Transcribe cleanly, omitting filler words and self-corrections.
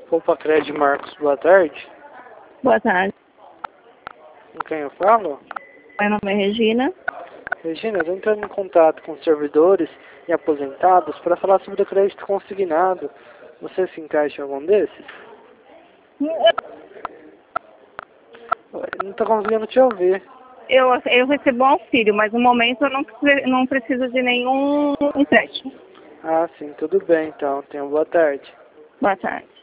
Poupa Crédito Marcos, boa tarde. Boa tarde. Com quem eu falo? Meu nome é Regina. Regina, eu estou entrando em contato com servidores e aposentados para falar sobre o crédito consignado. Você se encaixa em algum desses? Não estou conseguindo te ouvir. Eu recebo um auxílio, mas no momento eu não preciso de nenhum empréstimo. Ah, sim, tudo bem então. Tenha boa tarde. Boa tarde.